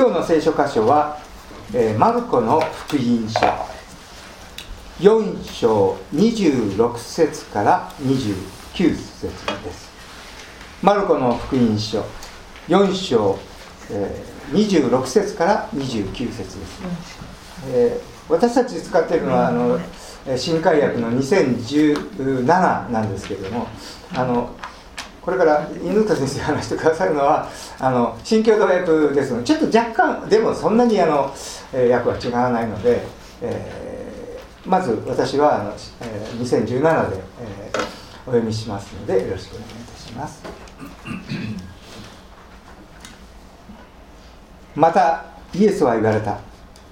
今日の聖書箇所は、マルコの福音書4章26節から29節です。マルコの福音書4章、26節から29節です。私たち使っているのは新海訳の2017なんですけれども、これから犬塚先生が話してくださるのは新共同訳ですので、ちょっと若干でもそんなに訳は違わないので、まず私は2017で、お読みしますのでよろしくお願いいたします。またイエスは言われた。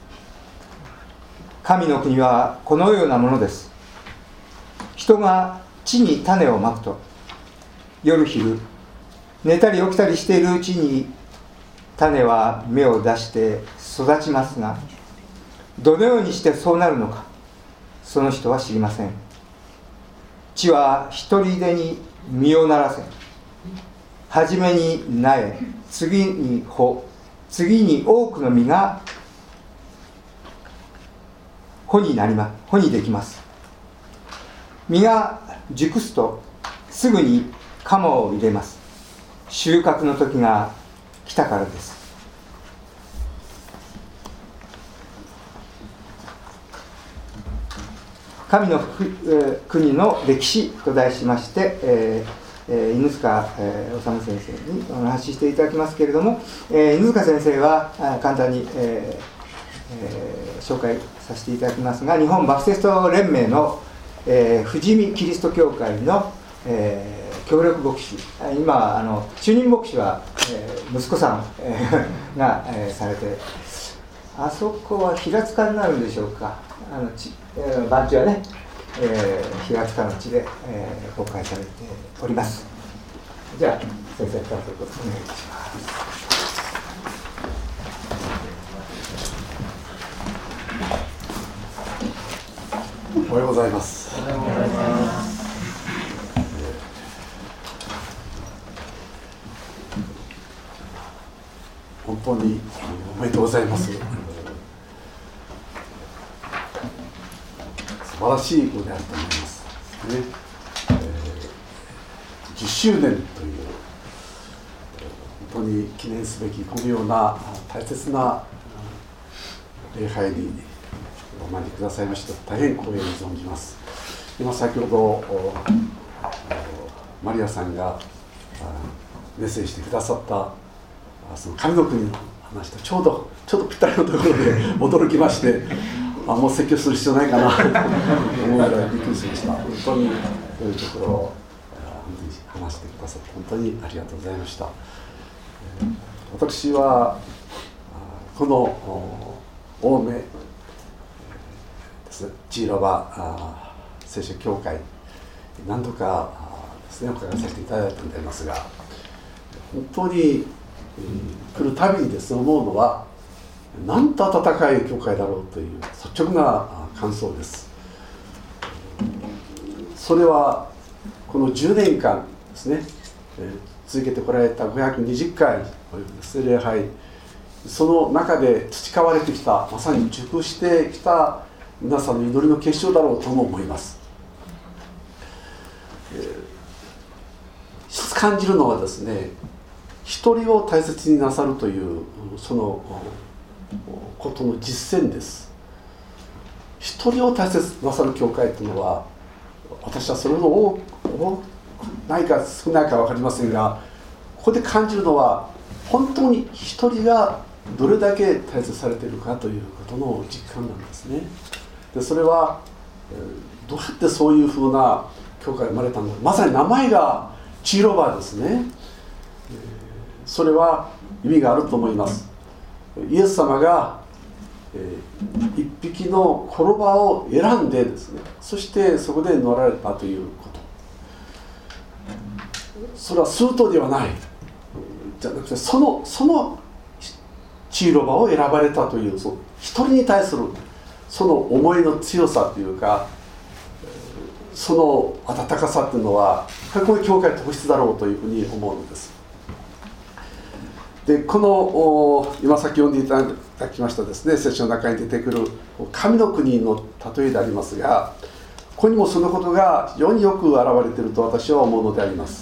神の国はこのようなものです。人が地に種をまくと、夜昼寝たり起きたりしているうちに種は芽を出して育ちますが、どのようにしてそうなるのかその人は知りません。地は一人でに実をならせ、はじめに苗、次に穂、次に多くの実が穂にできます。実が熟すとすぐに鎌を入れます。収穫の時が来たからです。神の国の歴史と題しまして、犬塚治先生にお話ししていただきますけれども、犬塚先生は簡単に、紹介させていただきますが、日本バプテスト連盟の、富士見キリスト教会の、協力牧師、今中任牧師は、息子さん、が、されて、あそこは平塚になるんでしょうか。番地はね、平塚の地で、公開されております。じゃあ先生からお願いします。 おはようございます。本当におめでとうございます。素晴らしいことであると思いますね。10周年という本当に記念すべきこのような大切な礼拝にお招きくださいまして大変光栄に存じます。今先ほどマリアさんがメッセージしてくださったその神の国の話とちょうどぴったりのところで驚きましてもう説教する必要ないかなと思うぐらいびっくりしました。本当にそういうところを話してくださって本当にありがとうございました。私はこの青梅ですね、千広場聖書協会何度かですねお伺いさせていただいたんでありますが、本当に来るたびにですね思うのは、なんと温かい教会だろうという率直な感想です。それはこの10年間ですね、続けてこられた520回というですね礼拝、その中で培われてきた、まさに熟してきた皆さんの祈りの結晶だろうとも思います。一つ感じるのはですね、一人を大切になさるというそのことの実践です。一人を大切になさる教会というのは、私はそれほど多くないか少ないか分かりませんが、ここで感じるのは本当に一人がどれだけ大切されているかということの実感なんですね。でそれはどうやってそういうふうな教会が生まれたのか、まさに名前が千広場ですね。それは意味があると思います。イエス様が一匹の子ロバを選んでですね、そしてそこで乗られたということ、それは数頭ではないじゃなくて、その千広場を選ばれたという、その一人に対するその思いの強さというか、その温かさというのはこういう教会特質だろうというふうに思うのです。 でこの今さっき読んでいただきましたですね、聖書の中に出てくる神の国の例えでありますが、ここにもそのことが非常によく表れていると私は思うのであります。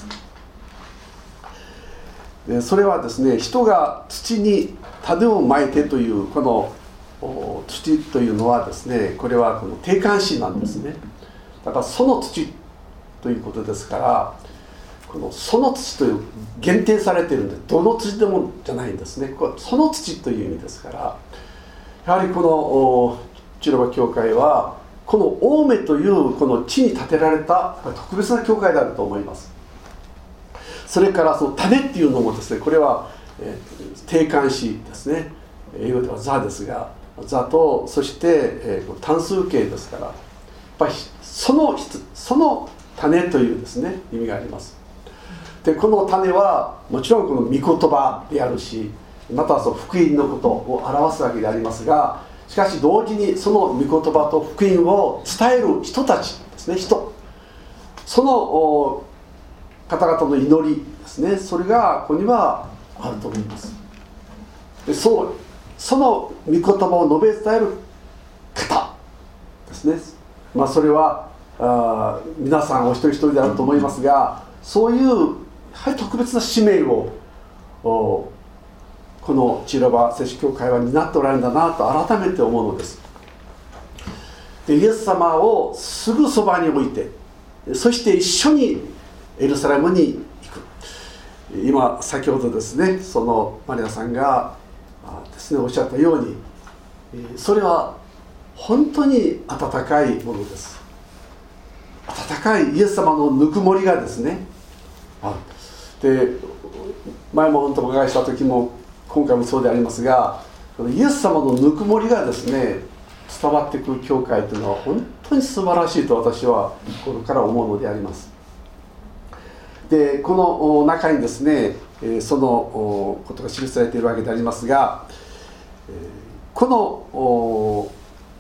でそれはですね、人が土に種をまいてというこの土というのはですね、これはこの定冠詞なんですね。だからその土ということですから、このその土という限定されているんで、どの土でもじゃないんですね。これその土という意味ですから、やはりこのチロバ教会はこの青梅というこの地に建てられた特別な教会であると思います。それからその種っていうのもですね、これは定冠詞ですね。英語では座ですが、座とそして単数形ですから、やっぱりその種というですね意味があります。でこの種はもちろんこの御言葉であるし、またはその福音のことを表すわけでありますが、しかし同時にその御言葉と福音を伝える人たちですね、その方々の祈りですね、それがここにはあると思います。でその御言葉を述べ伝える方ですね、それは皆さんお一人一人であると思いますが、そういうやはり特別な使命をこのチロバ聖書教会は担っておられるんだなと改めて思うのです。でイエス様をすぐそばに置いて、そして一緒にエルサレムに行く。今先ほどですね、そのマリアさんがですねおっしゃったように、それは本当に温かいものです。温かいイエス様のぬくもりがですね、で前も本当お伺いした時も今回もそうでありますが、イエス様のぬくもりがですね伝わってくる教会というのは本当に素晴らしいと私は心から思うのであります。でこの中にですねそのことが記されているわけでありますが、この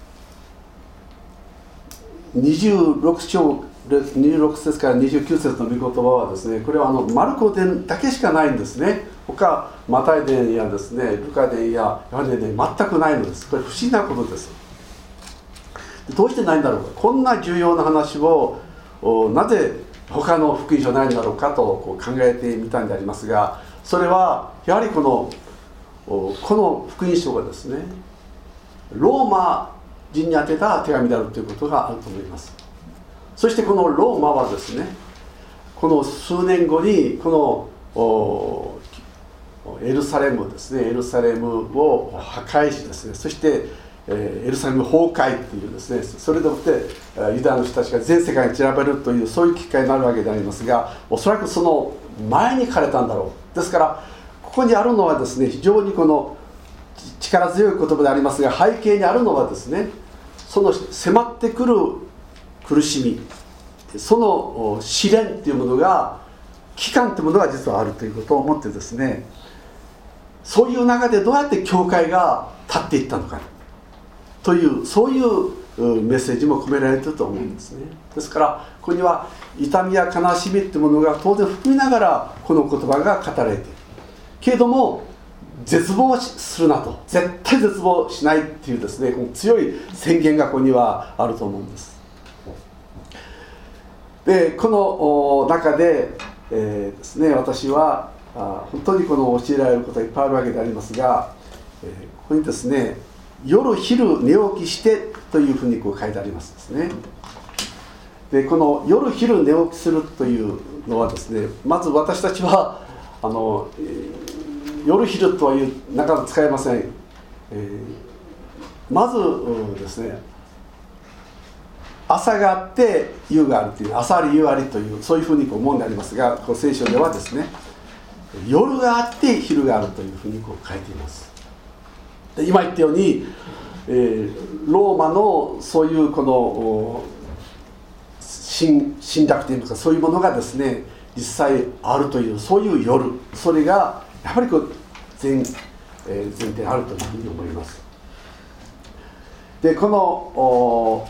26節から29節の御言葉はですね、これはマルコ伝だけしかないんですね。他マタイ伝やですねルカ伝やヨハネ伝全くないのです。これ不思議なことです。どうしてないんだろうか、こんな重要な話をなぜ他の福音書ないんだろうかと考えてみたんでありますが、それはやはりこの福音書がですねローマ人に宛てた手紙であるということがあると思います。そしてこのローマはですね、この数年後にこのエルサレムですね、エルサレムを破壊しですね、そしてエルサレム崩壊というですね、それでもってユダヤの人たちが全世界に散らばるというそういう機会になるわけでありますが、おそらくその前に書かれたんだろう。ですからここにあるのはですね、非常にこの力強い言葉でありますが、背景にあるのはですね、その迫ってくる苦しみ、その試練というものが、期間というものが実はあるということを思ってですね、そういう中でどうやって教会が立っていったのかという、そういうメッセージも込められていると思うんですね。ですからここには痛みや悲しみというものが当然含みながらこの言葉が語られているけれども、絶望するなと、絶対絶望しないっていうですね、この強い宣言がここにはあると思うんです。でこの中で、ですね、私は本当にこの教えられることがいっぱいあるわけでありますが、ここにですね、夜昼寝起きしてというふうにこう書いてありますですね。でこの夜昼寝起きするというのはですね、まず私たちは夜昼とはなかなか使えません。まずですね、朝があって夕があるという、朝あり夕ありという、そういうふうにこう思うんでありますが、こう聖書ではですね、夜があって昼があるというふうにこう書いています。で今言ったように、ローマのそういうこの侵略といいますか、そういうものがですね実際あるという、そういう夜、それがやはりこう前提あるというふうに思います。でこの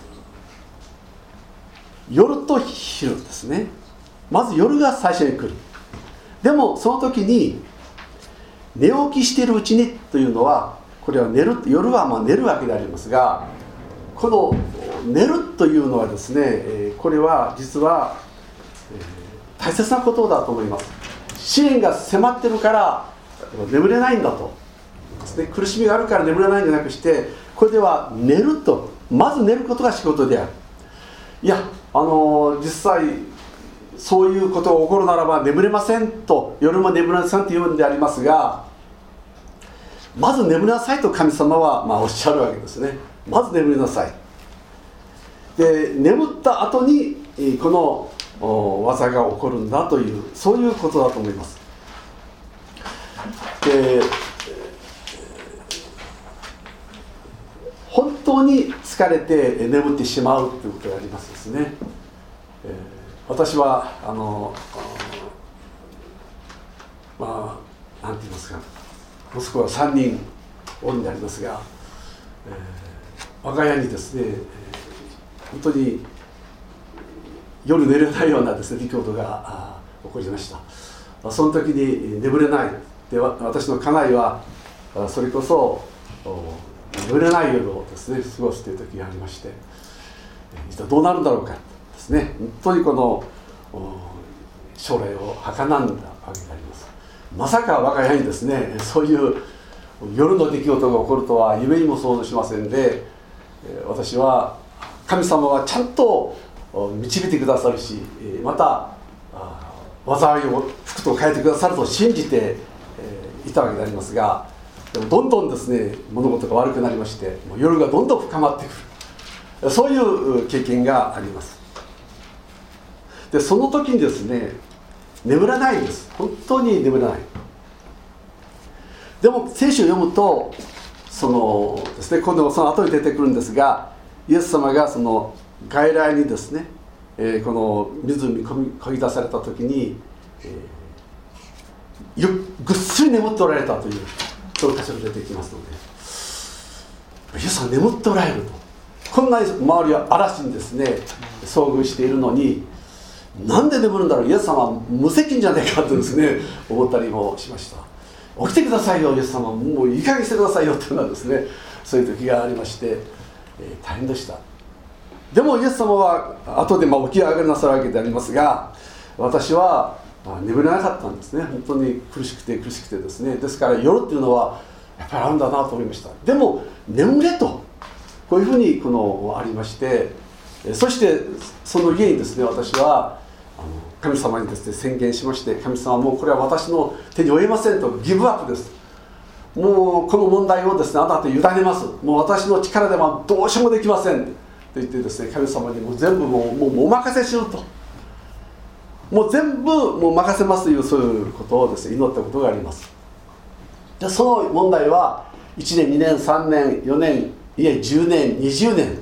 夜と昼ですね、まず夜が最初に来る。でもその時に寝起きしているうちにというのは、これは夜は寝るわけでありますが、この寝るというのはですね、これは実は大切なことだと思います。試練が迫ってるから眠れないんだとですね、苦しみがあるから眠れないんじゃなくして、これでは寝ると、まず寝ることが仕事である。いや、実際そういうことが起こるならば眠れませんと、夜も眠れませんと言うんでありますが、まず眠りなさいと神様はおっしゃるわけですね。まず眠りなさい。で、眠った後にこの技が起こるんだという、そういうことだと思います。で、本当に疲れて眠ってしまうということがありますですね。私はなんて言いますか、息子は3人おるんでありますが、我が家にですね、本当に夜寝れないようなですね、出来事が起こりました。その時に眠れないで、私の家内はそれこそ眠れない夜をですね過ごすという時がありまして、一体どうなるんだろうかですね、本当にこの将来を儚んだわけであります。まさか我が家にですね、そういう夜の出来事が起こるとは夢にも想像しませんで、私は神様はちゃんと導いてくださるし、また災いを福と変えてくださると信じていたわけでありますが、でもどんどんですね物事が悪くなりまして、もう夜がどんどん深まってくる、そういう経験があります。で、その時にですね、眠らないんです。本当に眠らない。でも聖書を読むとですね、今度その後に出てくるんですが、イエス様がその外来にですね、この湖にこぎ出された時に、ぐっすり眠っておられたという、そういう箇所が出てきますので、イエス様眠っておられると、こんなに周りは嵐にですね遭遇しているのに、なんで眠るんだろう、イエス様は無責任じゃないかとですね思ったりもしました。起きてくださいよイエス様、もういい加減してくださいよというのはですね、そういう時がありまして、大変でした。でもイエス様は後で起き上がりなさるわけでありますが、私は眠れなかったんですね。本当に苦しくてですね。ですから夜っていうのはやっぱりあるんだなと思いました。でも眠れと、こういうふうにありまして、そしてその家にですね、私は神様にですね宣言しまして、神様はもうこれは私の手に負えませんと、ギブアップです。もうこの問題をですねあなたと委ねます。もう私の力ではどうしようもできませんと言ってですね、神様にもう全部もうお任せしろと、もう全部もう任せますという、そういうことをですね祈ったことがあります。で、その問題は1年2年3年4年いえ10年20年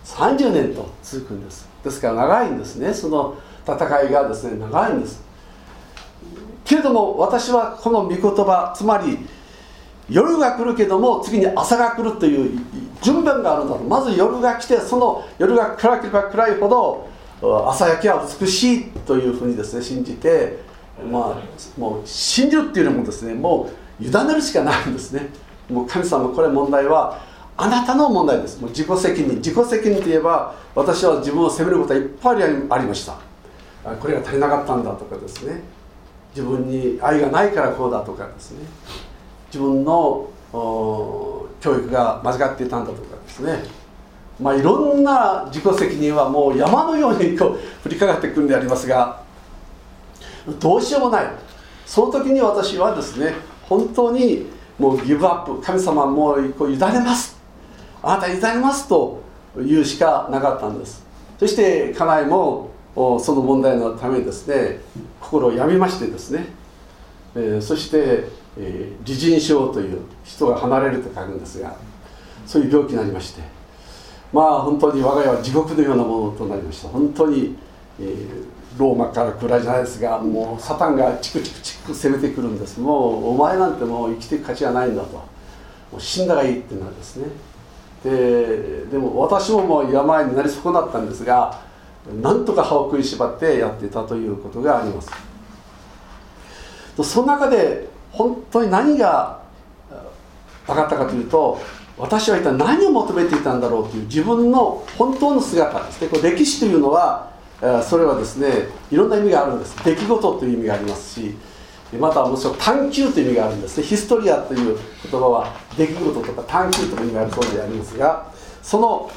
30年と続くんです。ですから長いんですね。その戦いがですね長いんです。けれども私はこの御言葉、つまり夜が来るけども次に朝が来るという順番があるんだと。まず夜が来て、その夜が暗ければ暗いほど朝焼けは美しいというふうにですね信じて、もう信じるっていうよりもですね、もう委ねるしかないんですね。もう神様、これ問題はあなたの問題です。もう自己責任といえば、私は自分を責めることはいっぱいありました。これが足りなかったんだとかですね、自分に愛がないからこうだとかですね、自分の教育が間違っていたんだとかですね、いろんな自己責任はもう山のように降りかかってくるんでありますが、どうしようもない。その時に私はですね、本当にもうギブアップ、神様もう委ねます、あなた委ねますと言うしかなかったんです。そして家内もその問題のためにですね心を病みましてですね、そして離人症という人が離れると書くんですが、そういう病気になりまして、本当に我が家は地獄のようなものとなりました。本当に、ローマから来るじゃないですが、もうサタンがチク攻めてくるんです。もうお前なんてもう生きていく価値はないんだと、もう死んだらいいってなるんですね。でも私ももう病になり損なったんですが、なんとか歯を食いしばってやっていたということがあります。その中で本当に何が分かったかというと、私は一体何を求めていたんだろうという自分の本当の姿ですね。これ歴史というのはそれはですね、いろんな意味があるんです。出来事という意味がありますし、またもちろん探求という意味があるんですね。ヒストリアという言葉は出来事とか探求という意味があるそうでありますが、その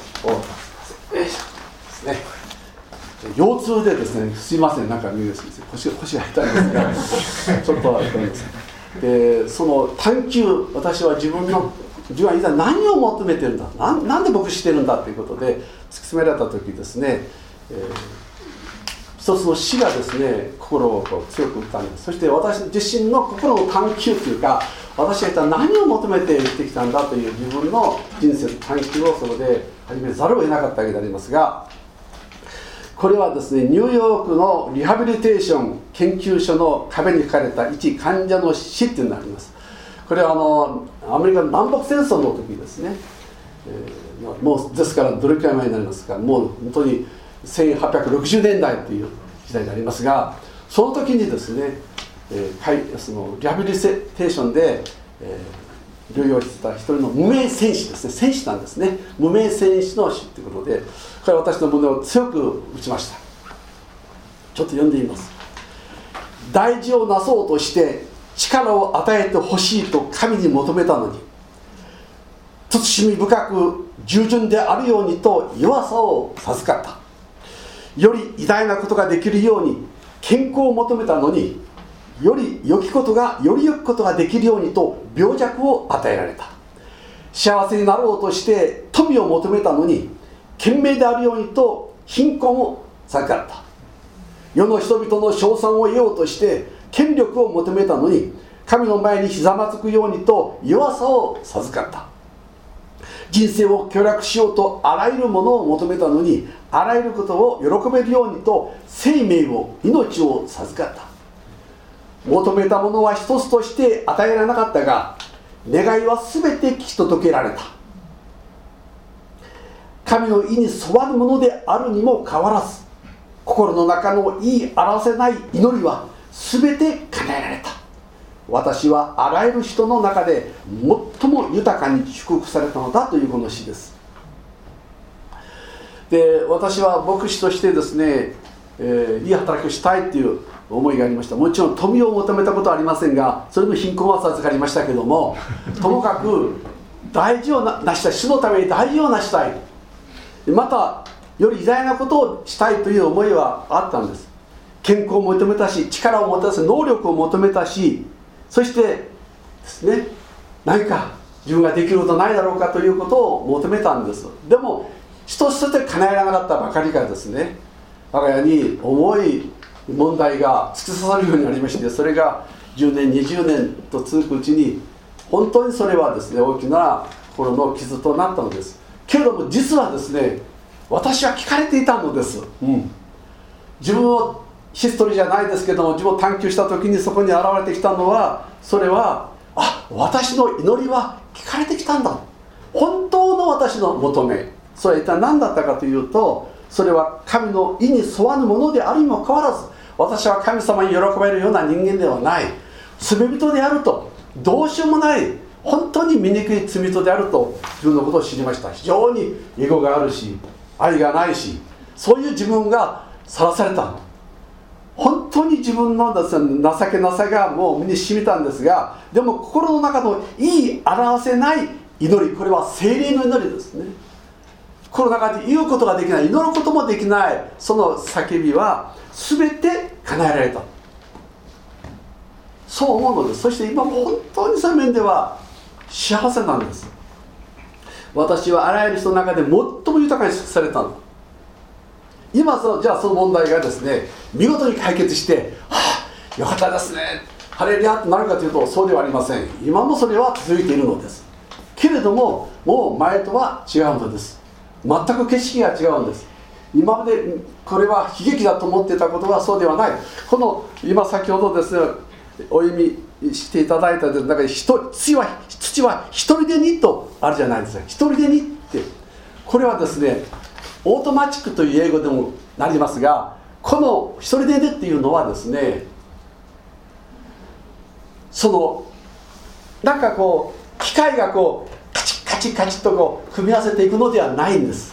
ですね、腰痛でですね、すいません、なんか腰が痛いんですがちょっと痛いんです。その探求、私は自分は一体何を求めてるんだ、なんで牧師してるんだということで突き詰められた時ですね、一つの死がですね、心を強く打ったんです。そして私自身の心の探求というか、私は一体何を求めて生きてきたんだという自分の人生の探求をそこで始めざるを得なかったわけでありますが、これはですね、ニューヨークのリハビリテーション研究所の壁に書かれた一患者の死っていうのがあります。これはアメリカの南北戦争の時ですね、もうですからどれくらい前になりますか、もう本当に1860年代という時代でありますが、その時にですね、そのリハビリテーションで、療養してた一人の無名戦士ですね、戦士なんですね、無名戦士の死ということで、これは私の胸を強く打ちました。ちょっと読んでみます。大事をなそうとして力を与えてほしいと神に求めたのに、慎み深く従順であるようにと弱さを授かった。より偉大なことができるように健康を求めたのに、より良きことがより良くことができるようにと病弱を与えられた。幸せになろうとして富を求めたのに、賢明であるようにと貧困を授かった。世の人々の称賛を得ようとして権力を求めたのに、神の前にひざまずくようにと弱さを授かった。人生を享楽しようとあらゆるものを求めたのに、あらゆることを喜べるようにと生命を命を授かった。求めたものは一つとして与えられなかったが、願いは全て聞き届けられた。神の意に沿わぬものであるにもかかわらず、心の中の言い表せない祈りは全て叶えられた。私はあらゆる人の中で最も豊かに祝福されたのだというこの詩です。で、私は牧師としてですね、いい働きをしたいという思いがありました。もちろん富を求めたことはありませんが、それも貧困は授かりましたけども、ともかく大事を成したい、主のために大事を成したい、またより偉大なことをしたいという思いはあったんです。健康を求めたし、力を求めたし、能力を求めたし、そしてですね、何か自分ができることないだろうかということを求めたんです。でも一つ一つ叶えられなかったばかりがですね、我が家に重い問題が突き刺さるようになりまして、それが10年20年と続くうちに、本当にそれはですね、大きな心の傷となったのです。けれども実はですね、私は聞かれていたのです、自分をヒストリーじゃないですけども、自分を探求した時にそこに現れてきたのは、それは私の祈りは聞かれてきたんだ。本当の私の求め、それは一体何だったかというと、それは神の意に沿わぬものであるにもかかわらず、私は神様に喜ばれるような人間ではない、罪人であると、どうしようもない本当に醜い罪人であると自分のことを知りました。非常にエゴがあるし、愛がないし、そういう自分がさらされた。本当に自分の情けなさがもう身に染みたんですが、でも心の中の言い表せない祈り、これは聖霊の祈りですね。心の中で言うことができない、祈ることもできない、その叫びは全て叶えられた、そう思うのです。そして今も本当にそういう面では幸せなんです。私はあらゆる人の中で最も豊かに祝福されたの。今じゃあその問題がですね、見事に解決して、よかったですね、ハレルヤとなるかというと、そうではありません。今もそれは続いているのです。けれども、もう前とは違うのです。全く景色が違うんです。今までこれは悲劇だと思っていたことはそうではない。この今先ほどですね、お読みしていただいた中で、土は一人でにとあるじゃないですか。一人でにって、これはですね、オートマチックという英語でもなりますが、この一人でにっていうのはですね、そのなんかこう機械がこうカチッカチッカチッとこう組み合わせていくのではないんです、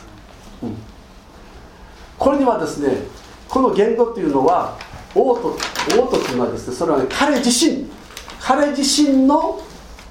これにはですね、この言語というのはオートというのはですね、それはね、彼自身の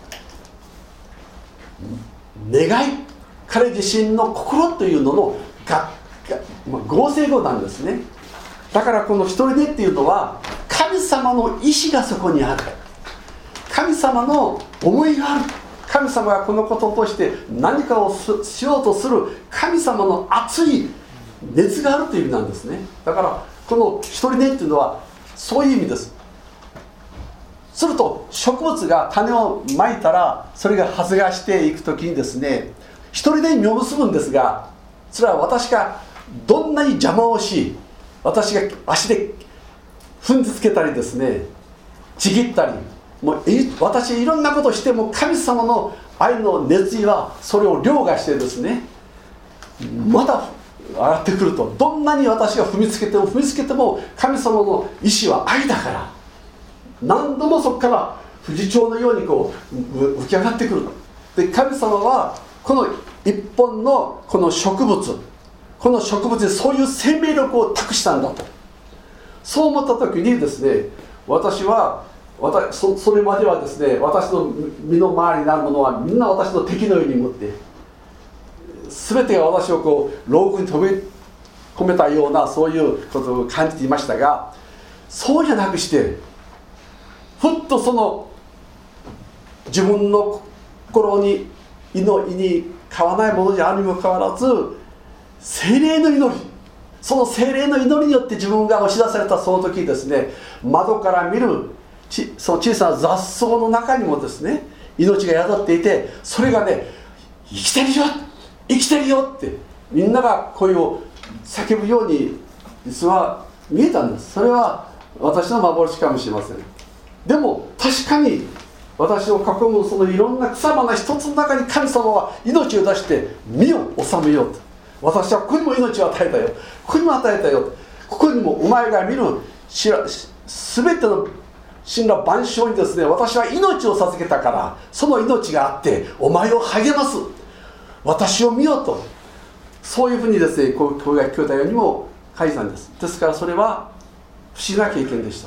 願い、彼自身の心というのの合成語なんですね。だからこの一人でっていうのは神様の意志がそこにある、神様の思いがある、神様がこのこととして何かをしようとする神様の熱い熱があるという意味なんですね。だからこの一人根っていうのはそういう意味です。すると植物が種をまいたらそれが発芽していくときにですね、一人根に実を結ぶんですが、それは私がどんなに邪魔をし、私が足で踏んづけたりですね、ちぎったり、もう私いろんなことをしても神様の愛の熱意はそれを凌駕してですね、まだ上がってくると、どんなに私が踏みつけても神様の意志は愛だから、何度もそこから富士町のようにこう浮き上がってくる。で、神様はこの一本のこの植物にそういう生命力を託したんだと、そう思った時にですね、私はそれまではですね、私の身の回りになるものはみんな私の敵のように思って、全てが私をこう牢獄に止め込めたような、そういうことを感じていましたが、そうじゃなくして、ふっとその自分の心に祈りに変わらないものであるにもかかわらず、聖霊の祈り、その聖霊の祈りによって自分が押し出されたその時にですね、窓から見るその小さな雑草の中にもですね、命が宿っていて、それがね、生きてるよ生きてるよってみんなが声を叫ぶように実は見えたんです。それは私の幻かもしれません。でも確かに私を囲むそのいろんな草花一つの中に神様は命を出して身を治めようと。私はここにも命を与えたよ、ここにも与えたよ、ここにもお前が見る全ての神羅万象にですね、私は命を授けたから、その命があってお前を励ます、私を見ようと、そういうふうにですね、こうが聞こえたようにも書いたんです。ですからそれは不思議な経験でした。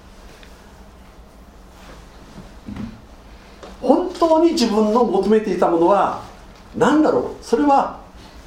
本当に自分の求めていたものは何だろう。それは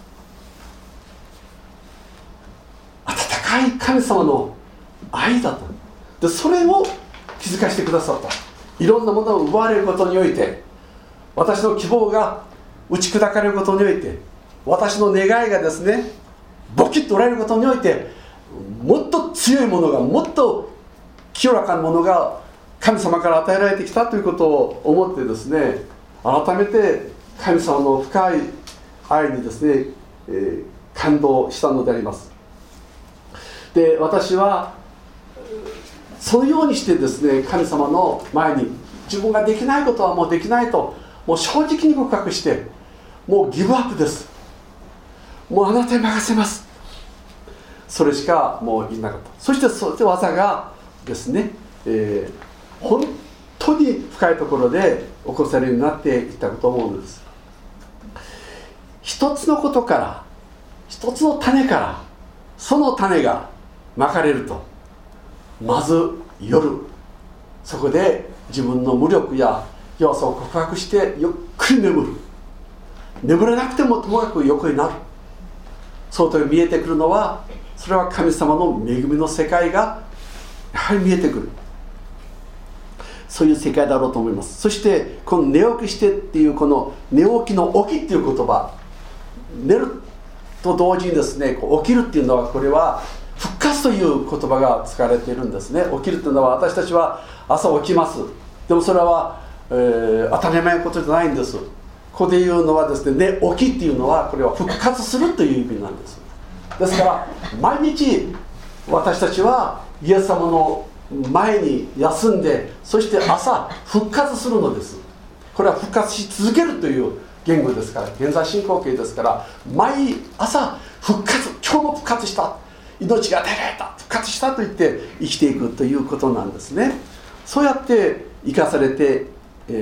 温かい神様の愛だった。で、それを気づかせてくださった。いろんなものを奪われることにおいて、私の希望が打ち砕かれることにおいて、私の願いがですね、ボキッと折られることにおいて、もっと強いものが、もっと清らかなものが神様から与えられてきたということを思ってですね、改めて神様の深い愛にですね、感動したのであります。で、私はそのようにしてですね、神様の前に自分ができないことはもうできないと、もう正直に告白して、もうギブアップです、もうあなたに任せます、それしかもう言いなかった。そしてその技がですね、本当に深いところで起こされるようになっていったと思うのです。一つのことから、一つの種から、その種がまかれると、まず夜そこで自分の無力や弱さを告白してゆっくり眠る。眠れなくてもともかく横になる。そうと見えてくるのは、それは神様の恵みの世界がやはり見えてくる、そういう世界だろうと思います。そしてこの寝起きしてっていう、この寝起きの起きっていう言葉、寝ると同時にですね、こう起きるっていうのは、これは復活という言葉が使われているんですね。起きるというのは、私たちは朝起きます。でもそれは、当たり前のことじゃないんです。ここで言うのはですね、寝起きっていうのは、これは復活するという意味なんです。ですから毎日私たちはイエス様の前に休んで、そして朝復活するのです。これは復活し続けるという言語ですから、現在進行形ですから、毎朝復活、今日も復活した、命が与えられた、復活したと言って生きていくということなんですね。そうやって生かされて、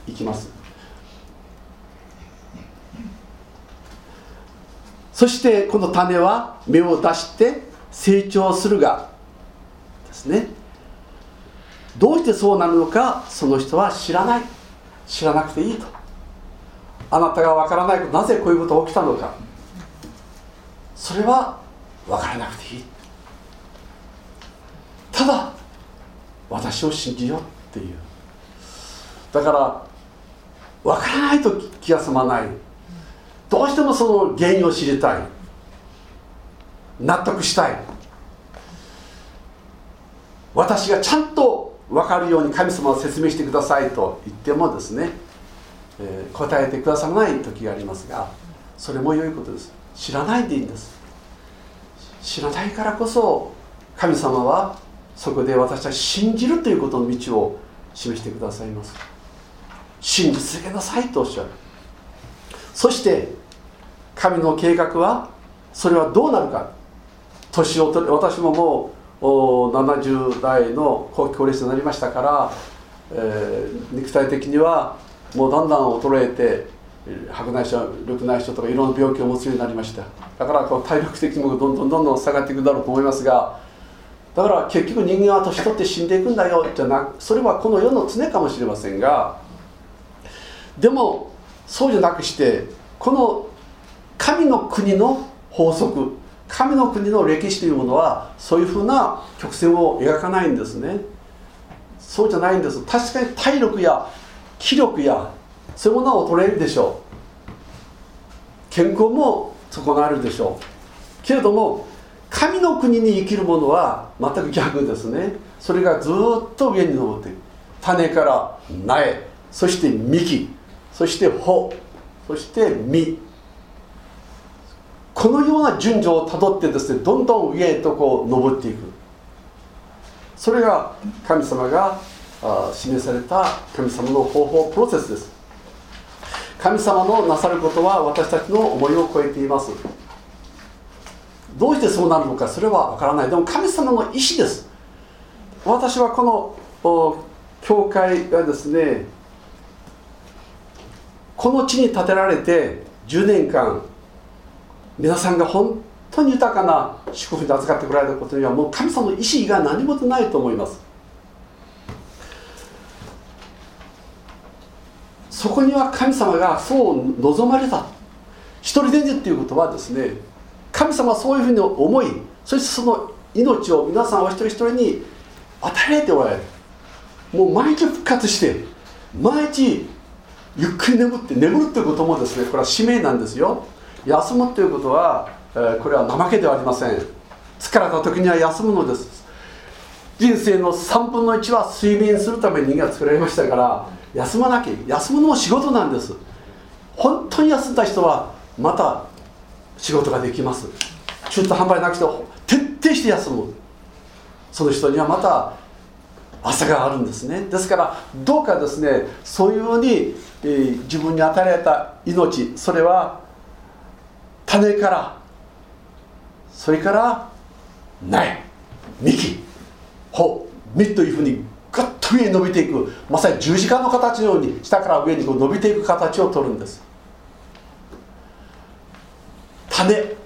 いきます。そしてこの種は芽を出して成長するがですね、どうしてそうなるのかその人は知らない。知らなくていいと。あなたが分からないこと、なぜこういうことが起きたのか、それは分からなくていい。ただ私を信じようっていう。だから分からないと気が済まない。どうしてもその原因を知りたい、納得したい。私がちゃんと分かるように神様を説明してくださいと言ってもですね、答えてくださらない時がありますが、それも良いことです。知らないでいいんです。知らないからこそ神様はそこで私は信じるということの道を示してくださいます。信じ続けなさいとおっしゃる。そして神の計画は、それはどうなるか。年を取り、私ももう70代の高齢者になりましたから、肉体的にはもうだんだん衰えて、白内障、緑内障とかいろんな病気を持つようになりました。だから体力的にもどんどん下がっていくだろうと思いますが、だから結局人間は年取って死んでいくんだよじゃなく、それはこの世の常かもしれませんが、でもそうじゃなくして、この神の国の法則、神の国の歴史というものはそういうふうな曲線を描かないんですね。そうじゃないんです。確かに体力や気力やそういうものは衰えるでしょう。健康も損なるでしょう。けれども神の国に生きるものは全く逆ですね。それがずっと上に登っていく。種から苗、そして幹、そして穂、そして実、このような順序をたどってですね、どんどん上へとこう登っていく。それが神様が示された神様の方法プロセスです。神様のなさることは私たちの思いを超えています。どうしてそうなるのか、それは分からない。でも神様の意志です。私はこの教会がですね、この地に建てられて10年間、皆さんが本当に豊かな祝福で預かってこられたことには、もう神様の意志以外何事ないと思います。そこには神様がそう望まれた。一人でにっていうことはですね、神様はそういうふうに思い、そしてその命を皆さんお一人一人に与えられておられる。もう毎日復活して毎日ゆっくり眠るっていうこともですね、これは使命なんですよ。休むということは、これは怠けではありません。疲れた時には休むのです。人生の3分の1は睡眠するために人間が作られましたから、休まなきゃ、休むのも仕事なんです。本当に休んだ人はまた仕事ができます。中途半端なくて徹底して休む、その人にはまた朝があるんですね。ですからどうかですね、そういうように、自分に与えられた命、それは種から、それから苗、幹、穂、実というふうにガッと上に伸びていく、まさに十字架の形のように下から上にこう伸びていく形をとるんです。種、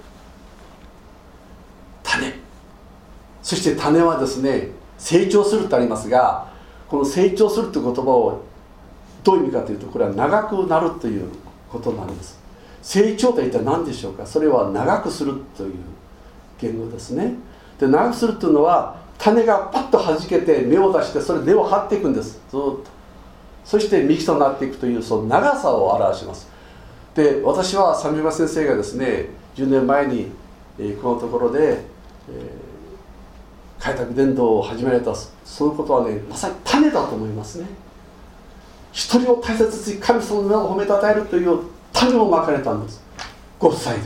そして種はですね、成長するとありますが、この成長するという言葉をどういう意味かというと、これは長くなるということなんです。成長とは一体何でしょうか。それは長くするという言語ですね。で、長くするというのは、種がパッと弾けて芽を出して、それ根を張っていくんです、ずっと。そして幹となっていくという、その長さを表します。で、私は三島先生がですね、10年前にこのところで、開拓伝道を始められた、そのことはね、まさに種だと思いますね。一人を大切に神様の名を褒めたたえるという種をまかれたんです、ご夫妻で。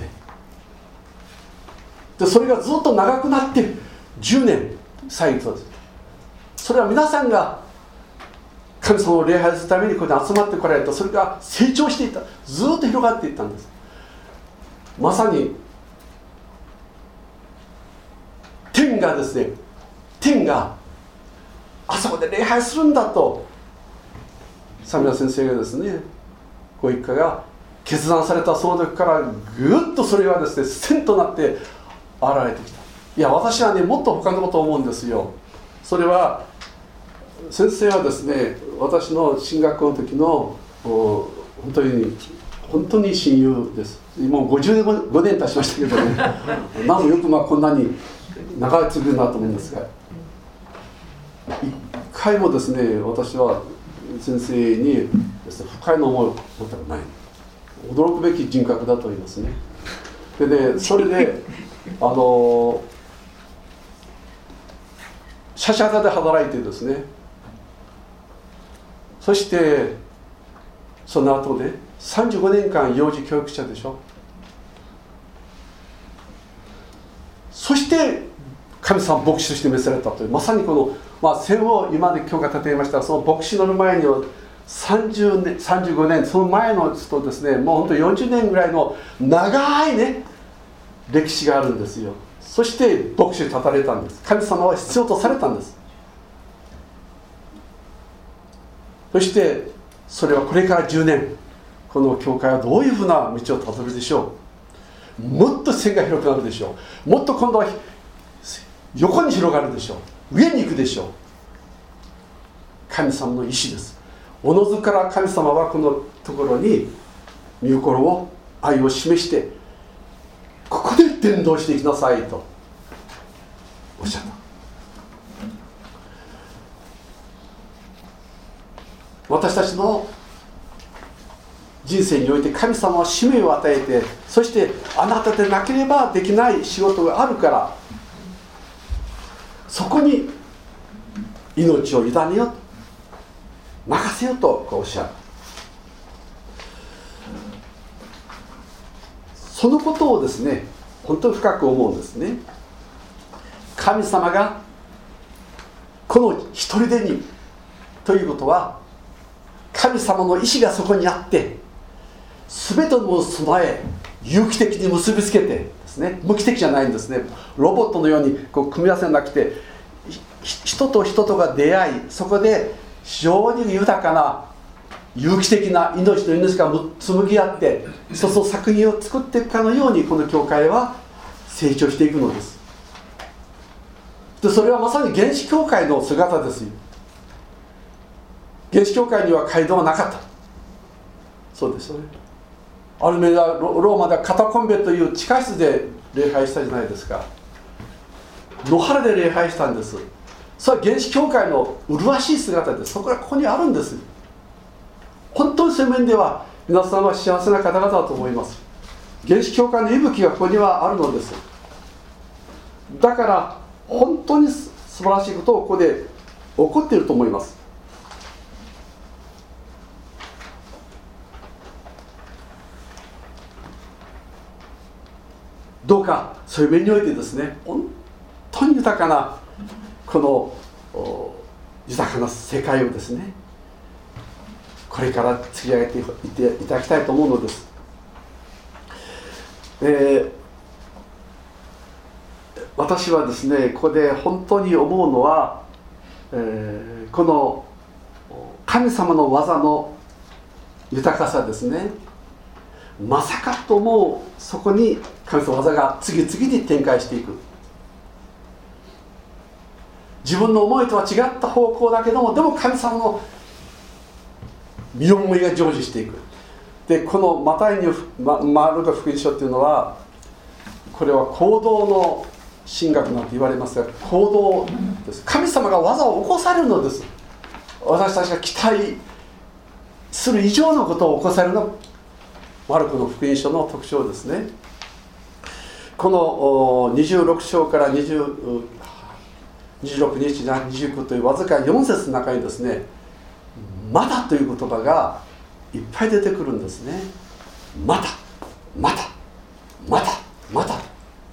で、それがずっと長くなって10年最後です。それは皆さんが神様を礼拝するためにここに集まってこられた。それが成長していった、ずっと広がっていったんです。まさに天がですね、天があそこで礼拝するんだとサミュエル先生がですね、ご一家が決断されたその時からぐっとそれがですね線となって現れてきた。いや、私はねもっと他のことを思うんですよ。それは先生はですね、私の進学校の時の本当に親友です。もう55年経ちましたけどね何もよくこんなに長い続くなと思うんですが、一回もですね私は先生にですね不快な思いを持ったことない。驚くべき人格だと言いますね。でね、それでシャシャダで働いてですね、そしてその後で35年間幼児教育者でしょ。そして神様牧師として召されたという、まさにこの、戦を今まで教会立てましたが、その牧師の前には30年35年、その前の人とですね、もう本当に40年ぐらいの長いね歴史があるんですよ。そして牧師に立たれたんです。神様は必要とされたんです。そしてそれはこれから10年、この教会はどういうふうな道をたどるでしょう。もっと線が広くなるでしょう。もっと今度は横に広がるでしょう。上に行くでしょう。神様の意志です。おのずから神様はこのところに御心を、愛を示して、ここで伝道していきなさいとおっしゃった。私たちの人生において神様は使命を与えて、そしてあなたでなければできない仕事があるから、そこに命を委ねよ、任せよとおっしゃる。そのことをですね、本当に深く思うんですね。神様がこの一人でにということは、神様の意志がそこにあって、全てのものを備え、有機的に結びつけてですね、無機的じゃないんですね。ロボットのように組み合わせなくて、人と人とが出会い、そこで非常に豊かな有機的な命と命が紡ぎ合って一つの作品を作っていくかのように、この教会は成長していくのです。でそれはまさに原始教会の姿ですよ。原始教会には街道はなかった。そうですよね。アルメダローマではカタコンベという地下室で礼拝したじゃないですか。野原で礼拝したんです。それは原始教会の麗しい姿です。そこがここにあるんです。本当にそういう面では皆さんは幸せな方々だと思います。原始教会の息吹がここにはあるのです。だから本当に素晴らしいことをここで起こっていると思います。どうかそういう面においてですね、本当に豊かなこの豊かな世界をですね、これから作り上げていっていただきたいと思うのです。私はですね、ここで本当に思うのは、この神様の技の豊かさですね。まさかと思う、そこに神様の技が次々に展開していく。自分の思いとは違った方向だけども、でも神様の身思いが成就していく。でこのマタイにルカ福音書っていうのは、これは行動の神学なんて言われますが、行動です。神様が技を起こされるのです。私たちが期待する以上のことを起こされるのがマルコの福音書の特徴ですね。この26章から26日29というわずか4節の中にですね、まだという言葉がいっぱい出てくるんですね。またまたまたまた、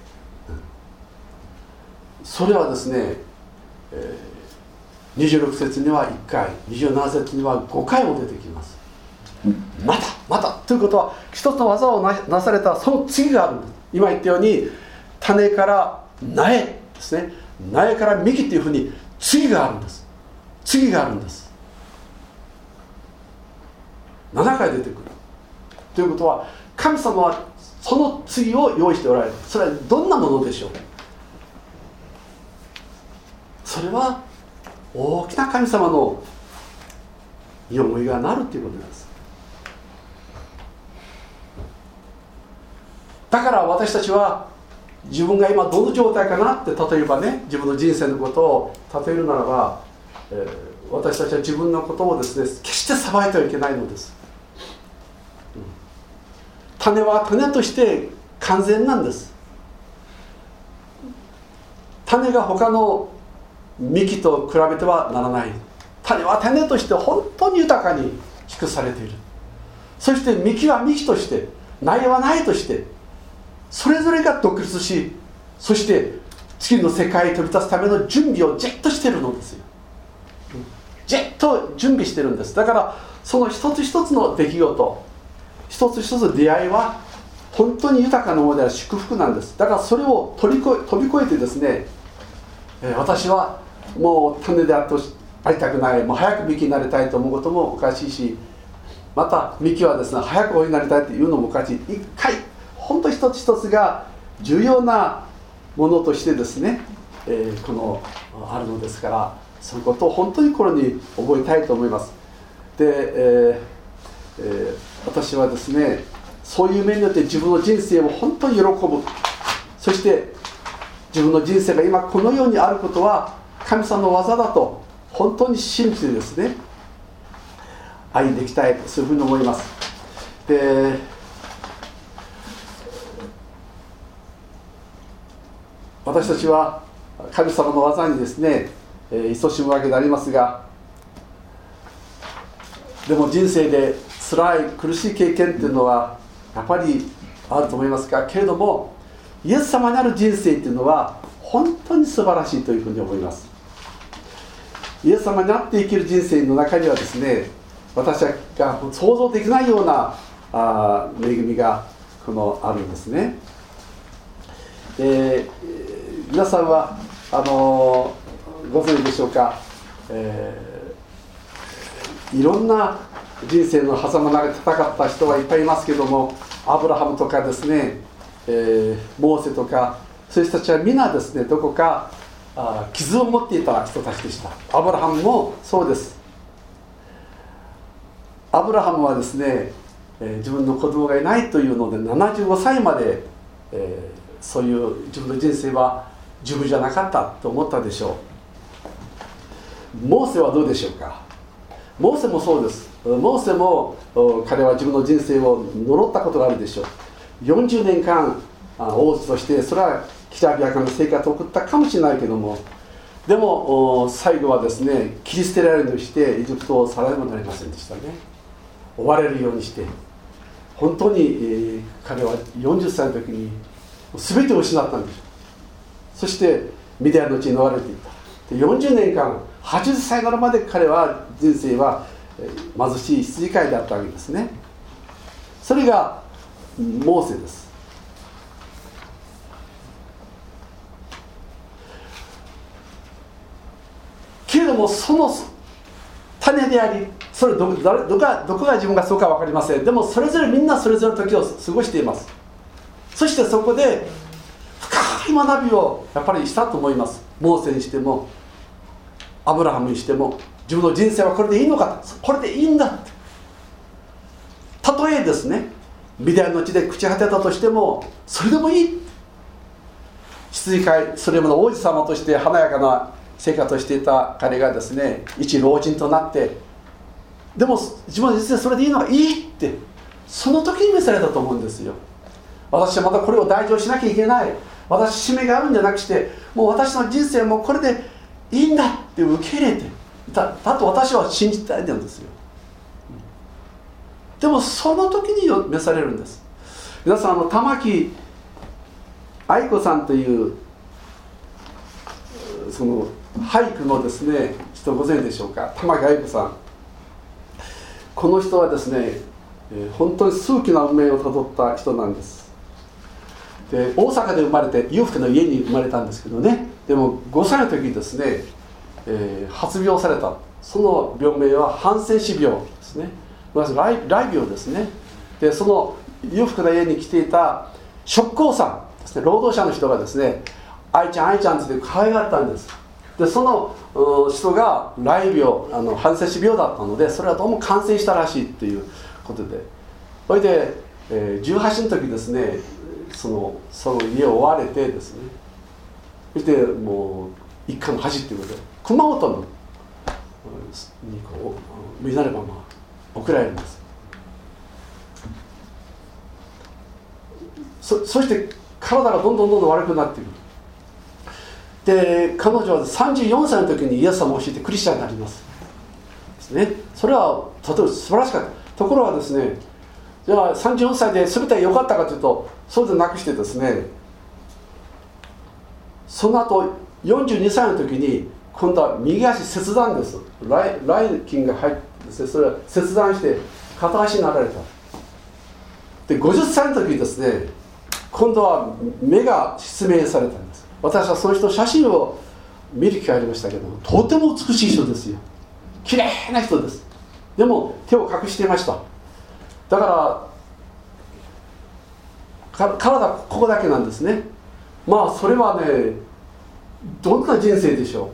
それはですね、26節には1回、27節には5回も出てきます。またまたということは、一つの技を なされたその次があるんです。今言ったように、種から苗ですね、苗から幹というふうに次があるんです。次があるんです。 7回出てくるということは、神様はその次を用意しておられる。それはどんなものでしょう。それは大きな神様の思いがなるということです。だから私たちは自分が今どの状態かなって、例えばね、自分の人生のことを例えるならば、私たちは自分のことをですね、決して裁いてはいけないのです。種は種として完全なんです。種が他の幹と比べてはならない。種は種として本当に豊かに祝されている。そして幹は幹として、苗は苗として、それぞれが独立し、そして次の世界に飛び立つための準備をじっとしているのですよ。じっと準備しているんです。だからその一つ一つの出来事、一つ一つの出会いは本当に豊かなものである祝福なんです。だからそれを飛び越えてですね、私はもう種でありたくない、もう早く幹になりたいと思うこともおかしいし、また幹はですね、早く大になりたいというのもおかしい。一回本当一つ一つが重要なものとしてですね、あるのですから、そういうことを本当に心に覚えたいと思います。で、私はですね、そういう面によって自分の人生を本当に喜ぶ。そして自分の人生が今このようにあることは神様の技だと本当に信じてですね、歩んでいきたい、そういうふうに思います。で、私たちは神様の技にですね、勤しむわけでありますが、でも人生で辛い苦しい経験っていうのはやっぱりあると思いますが、けれどもイエス様にある人生っていうのは本当に素晴らしいというふうに思います。イエス様にあって生きる人生の中にはですね、私が想像できないような恵みがあるんですね。皆さんはご存知でしょうか、いろんな人生の狭間の中で戦った人はいっぱいいますけども、アブラハムとかですね、モーセとか、そういう人たちは皆ですね、どこか傷を持っていた人たちでした。アブラハムもそうです。アブラハムはですね、自分の子供がいないというので75歳まで、そういう自分の人生は十分じゃなかったと思ったでしょう。モーセはどうでしょうか。モーセもそうです。モーセも彼は自分の人生を呪ったことがあるでしょう。40年間王子として、それはきらびやかな生活を送ったかもしれないけども、でも最後はですね、切り捨てられるようにしてエジプトを去らねばなりませんでしたね。追われるようにして、本当に、彼は40歳の時に全てを失ったんでしょう。そしてミディアンの地に逃れていった。で40年間80歳になるまで彼は人生は貧しい羊飼いであったわけですね。それがモーセです。けれどもその種であり、それどこが自分がそうか分かりません。でもそれぞれみんなそれぞれの時を過ごしています。そしてそこで深い学びをやっぱりしたと思います。モーセにしてもアブラハムにしても、自分の人生はこれでいいのか、これでいいんだって。たとえですね、ミディアンの地で朽ち果てたとしてもそれでもいい。羊飼い、それまで王子様として華やかな生活をしていた彼がですね、一老人となって、でも自分の人生それでいいのがいいって、その時に召されたと思うんですよ。私はまたこれを代表しなきゃいけない、私使命があるんじゃなくして、もう私の人生もこれでいいんだって受け入れて、だと私は信じたいんですよ。でもその時に召されるんです。皆さん、玉木愛子さんというその俳句のですね人ご存知でしょうか。玉木愛子さん、この人はですね、本当に数奇な運命をたどった人なんです。で、大阪で生まれて裕福な家に生まれたんですけどね、でも5歳の時にですね、発病された。その病名はハンセン氏病ですね。 まず雷病ですね。でその裕福な家に来ていた職工さんですね、労働者の人がですね、愛ちゃん愛ちゃんって可愛がったんです。でその人が雷病、ハンセ氏病だったので、それはどうも感染したらしいということで、それで、18の時ですね、その家を追われてですね、そしてもう一家の恥っていうことで熊本のにこうみんなのまま送られるんです。そして体がどんどん悪くなっていく。で彼女は34歳の時にイエス様を教えてクリスチャンになりますですね。それはとても素晴らしかった。ところがですね、じゃあ34歳で全て良かったかというと、そうでなくしてですね、その後42歳の時に今度は右足切断です。雷筋が入ってですね、それを切断して片足になられた。で50歳の時にですね、今度は目が失明されたんです。私はその人の写真を見る機会ありましたけども、とても美しい人ですよ。綺麗な人です。でも手を隠していました。だから体ここだけなんですね。まあそれはね、どんな人生でしょう。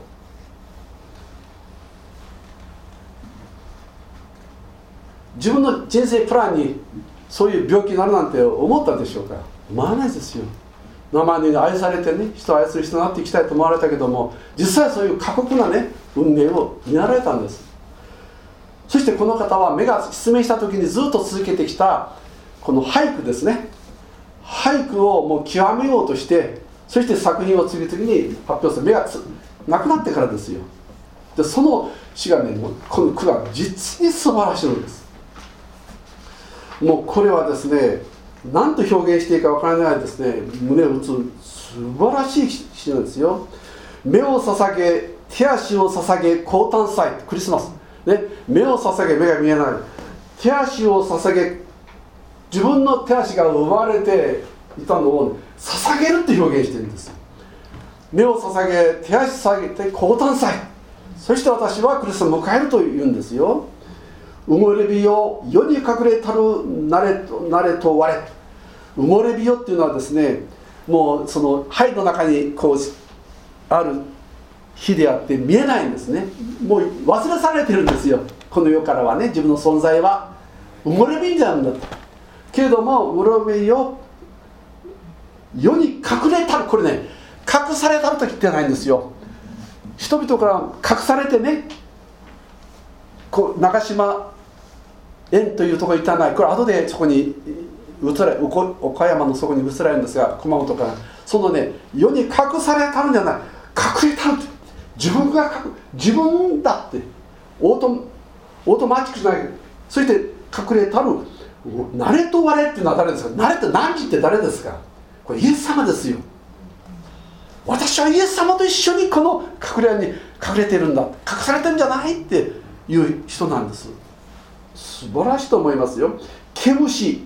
自分の人生プランにそういう病気になるなんて思ったでしょうか。思わないですよ。名前に愛されてね、人を愛する人になっていきたいと思われたけども、実際そういう過酷なね運命を見られたんです。そしてこの方は目が失明した時にずっと続けてきたこの俳句ですね、俳句をもう極めようとして、そして作品を次々に発表する。目がなくなってからですよ。でその詩がね、もうこの句が実に素晴らしいのです。もうこれはですね、何と表現していいか分からないですね、胸を打つ素晴らしい詩なんですよ。目を捧げ、手足を捧げ、降誕祭、クリスマス、ね、目を捧げ、目が見えない、手足を捧げ、自分の手足が奪われていたのを、ね、捧げるって表現してるんです。目を捧げ、手足捧げて降誕祭、そして私はクリスマスを迎えるというんですよ。埋もれ日よ、世に隠れたるなれと我。埋もれ日よっていうのはですね、もうその灰の中にこうある火であって見えないんですね。もう忘れ去られてるんですよ。この世からはね、自分の存在は埋もれ日なんだと。けれども、埋もれ日よ、世に隠れたる、これね、隠されたると言ってないんですよ。人々から隠されてね、こう中島園というところに行ったない。これ後でそこに岡山のそこに移られるんですが、熊本から。そのね、世に隠されたるんじゃない、隠れたるって、自分だってオートマチックじゃない。そして隠れたるなれと我っていうのは誰ですか。なれって何時って誰ですか。これイエス様ですよ。私はイエス様と一緒にこの隠れ家に隠れてるんだ、隠されてるんじゃないっていう人なんです。素晴らしいと思いますよ。毛虫、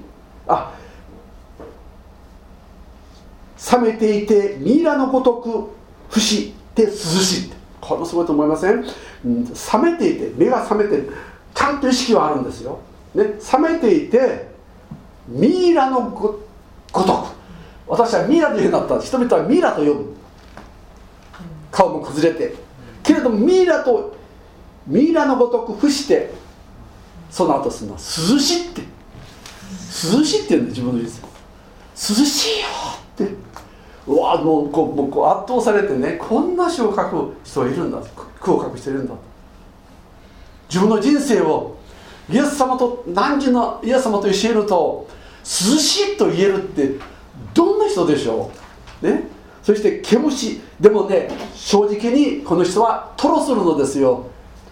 冷めていてミイラのごとく不死で涼しいって、これもすごいと思いません？冷めていて、目が覚めてちゃんと意識はあるんですよ、ね、冷めていてミイラの ごとく、私はミイラというようになった。人々はミイラと呼ぶ。顔も崩れて、けれどもミイラのごとく不死で、その後するのは涼しいって、涼しいって言うんだよ、自分の人生。涼しいよって、うわもうこう圧倒されてね、こんな詩を書く人がいるんだ、句を書く人がいるんだ。自分の人生をイエス様と何時のイエス様と教えると涼しいと言えるってどんな人でしょうね。そして毛虫でもね、正直にこの人は吐露するのですよ。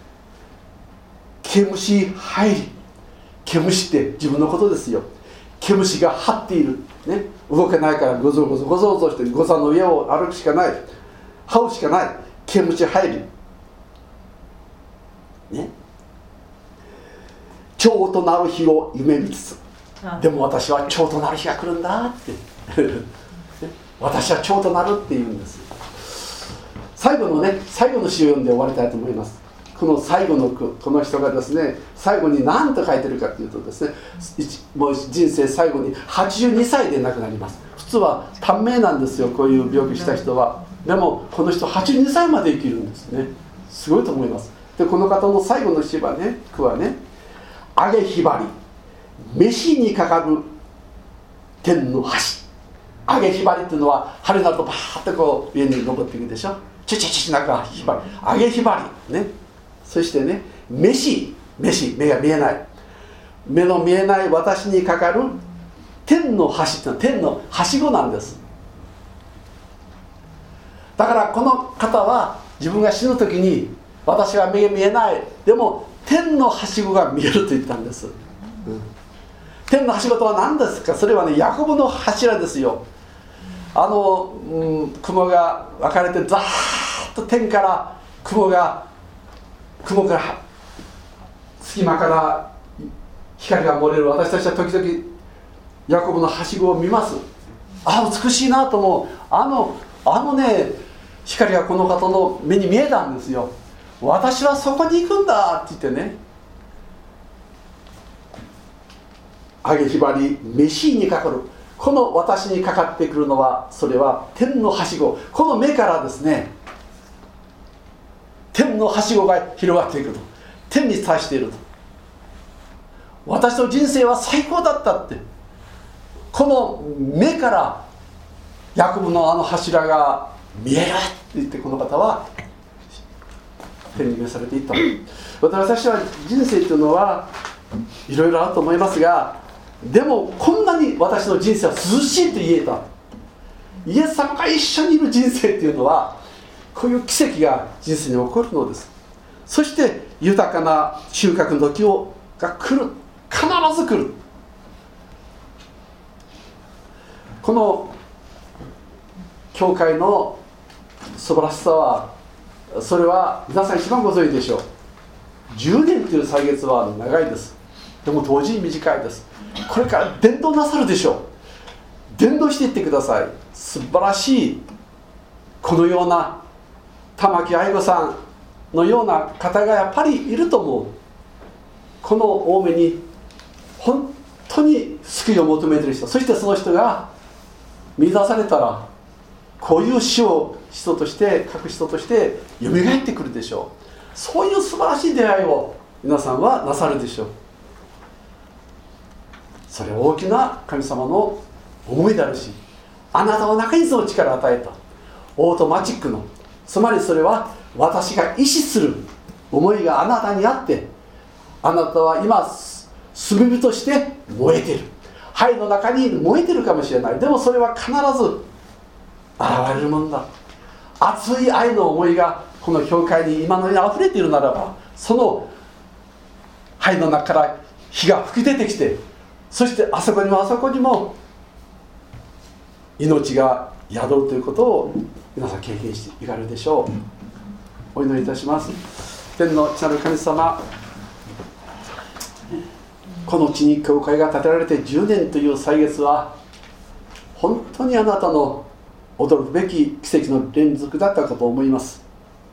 毛虫入り、毛虫って自分のことですよ。毛虫が張っている、ね、動けないからゴゾゴゾゴゾゴゾしてゴザの上を歩くしかない、這うしかない。毛虫入り、ね、蝶となる日を夢見つつ、でも私は蝶となる日が来るんだって私は蝶となるって言うんです。最後の詩を読んで終わりたいと思います。 この最後の句、この人がですね、最後に何と書いてるかというとですね、もう人生最後に82歳で亡くなります。普通は短命なんですよ、こういう病気した人は。でもこの人82歳まで生きるんですね。すごいと思います。でこの方の最後の詩はね、句はね、上げひばり飯にかかる天の橋。上げひばりっていうのは春になるとバーッとこう上に登っていくでしょ。チュチュチュなんかひばり、上げひばりね。そしてね、目が見えない、目の見えない私にかかる天の橋ってのは天のはしごなんです。だからこの方は自分が死ぬ時に、私は目が見えない、でも天のはしごが見えると言ったんです、天のはしごとは何ですか。それはね、ヤコブの柱ですよ。雲が分かれてザーッと天から雲から隙間から光が漏れる。私たちは時々ヤコブのはしごを見ます。美しいなと思う。あのね、光がこの方の目に見えたんですよ。私はそこに行くんだって言ってね、上げひばり飯にかかる、この私にかかってくるのは、それは天のはしご。この目からですね、天のはしごが広がっていくと、天に達していると。私の人生は最高だったって、この目からヤコブの柱が見えるって言って、この方は天に召されていった。私は人生というのはいろいろあると思いますが、でもこんなに私の人生は涼しいと言えた。イエス様が一緒にいる人生というのは、こういう奇跡が人生に起こるのです。そして豊かな収穫の時が来る、必ず来る。この教会の素晴らしさは、それは皆さん一番ご存知でしょう。10年という歳月は長いです。でも同時に短いです。これから伝道なさるでしょう。伝道していってください。素晴らしい、このような玉木愛子さんのような方がやっぱりいると思う。この青梅に本当に救いを求めている人、そしてその人が見出されたら、こういう死を人として書く人としてよみがえってくるでしょう。そういう素晴らしい出会いを皆さんはなさるでしょう。それは大きな神様の思いであるし、あなたの中にその力を与えたオートマチックの、つまりそれは私が意志する思いがあなたにあって、あなたは今炭火として燃えている。灰の中に燃えているかもしれない。でもそれは必ず現れるものだ。熱い愛の思いがこの教会に今のように溢れているならば、その灰の中から火が吹き出てきて、そしてあそこにもあそこにも命が宿るということを皆さん経験していかれるでしょう。お祈りいたします。天の父なる神様、この地に教会が建てられて10年という歳月は本当にあなたの驚くべき奇跡の連続だったかと思います。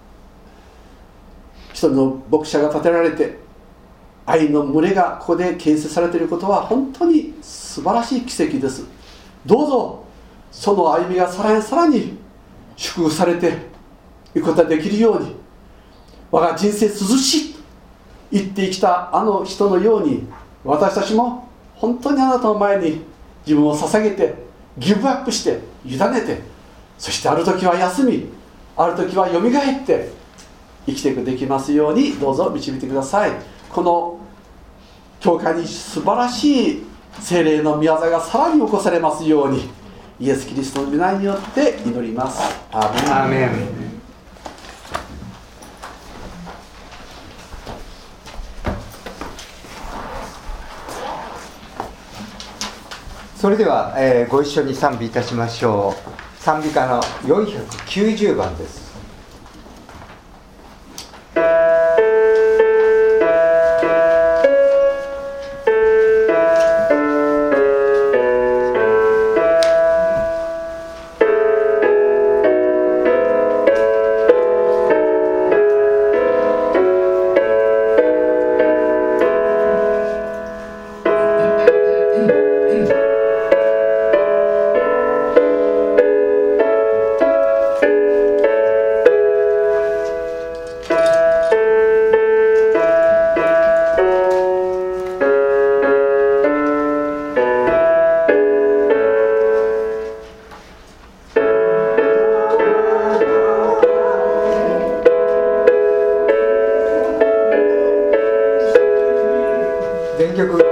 一人の牧者が建てられて、愛の群れがここで形成されていることは本当に素晴らしい奇跡です。どうぞその歩みがさらに祝福されていくことができるように、我が人生涼しいと言ってきたあの人のように、私たちも本当にあなたの前に自分を捧げて、ギブアップして委ねて、そしてある時は休み、ある時はよみがえって生きていくできますように、どうぞ導いてください。この教会に素晴らしい聖霊の御業がさらに起こされますように、イエス・キリストの御名によって祈ります。アーメン。 アーメン。それでは、ご一緒に賛美いたしましょう。賛美歌の490番です。 結局